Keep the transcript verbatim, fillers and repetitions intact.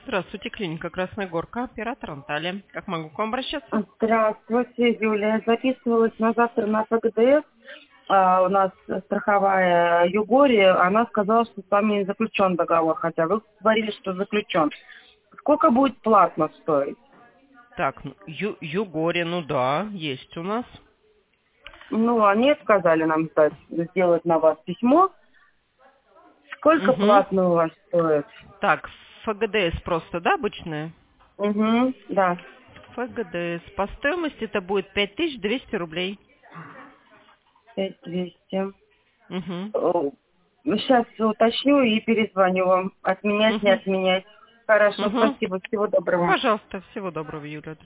Здравствуйте, клиника Красная Горка, оператор Анталия. Как могу к вам обращаться? Здравствуйте, Юлия. Записывалась на завтра на ПГДС. А, у нас страховая Югори. Она сказала, что с вами не заключен договор, хотя вы говорили, что заключен. Сколько будет платно стоить? Так, ну, Ю, Югори, ну да, есть у нас. Ну, они сказали нам дать- сделать на вас письмо. Сколько Угу. платно у вас стоит? Так, ФГДС просто, да, обычная? Угу, да. ФГДС. По стоимости это будет пять тысяч двести рублей. пять двести. Угу. Сейчас уточню и перезвоню вам. Отменять, не Угу. отменять. Хорошо, Угу. спасибо. Всего доброго. Пожалуйста, всего доброго, Юля.